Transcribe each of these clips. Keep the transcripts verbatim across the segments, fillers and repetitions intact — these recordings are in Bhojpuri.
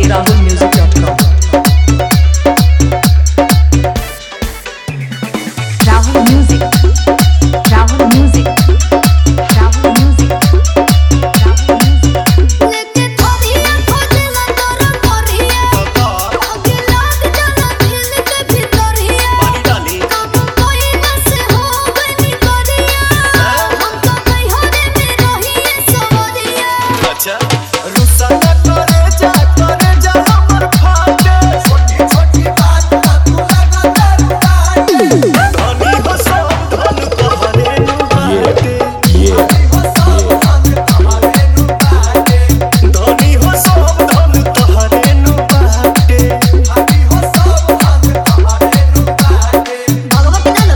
rahul music dot com. Rahul Music, Rahul Music, Rahul Music, Rahul Music. लेके थोरिया खोजला तोर कोरिया आगे लाग जाला दिल के भीतरिया पानी डाली कब कोई बस हो गनी कोरिया हमका कहियोरे में रहिए सवरिया अच्छा रुसा न करे जा करे जा हमर फाटे छोटी छोटी बात पर तू लगा दारू काटे धनी हो सब धन तोहरे नु बाटे धनी हो सब धन तोहरे नु बाटे धनी हो सब धन तोहरे नु बाटे धनी हो सब धन तोहरे नु बाटे भगवत डालो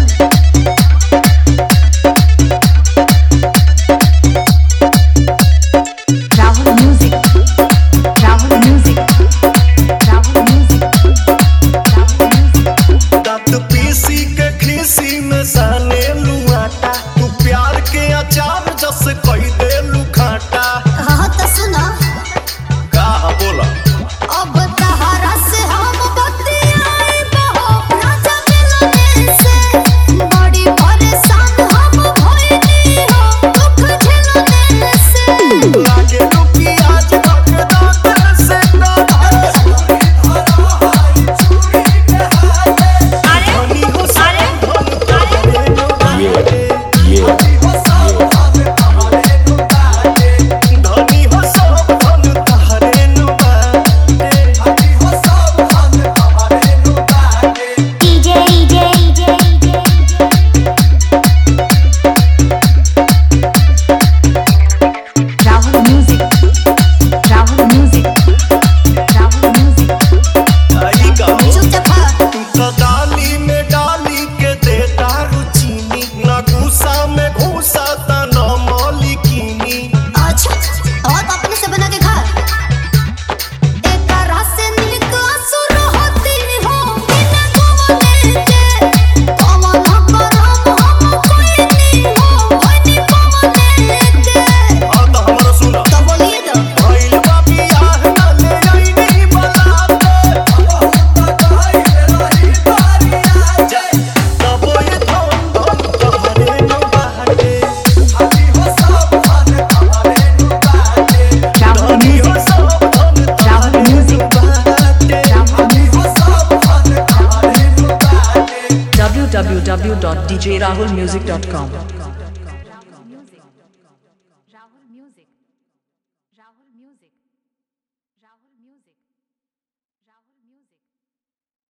Rahul Music, Rahul Music, Rahul Music, Rahul Music. दांत पीसी के खीसी में साने लुआटा तू प्यार के अचार जस कही दे लुखाटा हां त सुना का बोला अब तहरा से हम बतियाई बहो राजा मिलने से बड़ी परेशान हम भइनी हो दुख झेलने से लागे रुकी आज तक दांत से ना धनी हो सब धन तोहरे नु बाटे धनी हो सब धन तोहरे नु बाटे धनी हो सब धन तोहरे नु बाटे धनी हो सब धन तोहरे नु बाटे DJ DJ DJ Rahul Music, Rahul Music, Rahul Music. आई गाओ चुपचाप तू तो डाली में डाली के देता रुचीनी न घूसा में घूसा त न मौलिकीनी अच्छा और अपने से बना के खा एक रस निक असुर होती हो बिना घुमने के कमल करम हम कोई नहीं हो होनी पवने के और तो हमारा सुना तो बोलिए तो भइल बा बियाह न ले आई नहीं बलाते बहुत गई रही बारी आ जाए तब ये धन धन तोहरे नु बाटे धनी हो सब धन तोहरे नु बाटे Rahul धनी हो Music, सब धन Rahul तोहरे नु Music, बाटे धनी हो सब धन तोहरे नु बाटे w w w dot d j rahul music dot com. Rahul Music, Rahul Music, Rahul Music, Rahul Music, Rahul Music.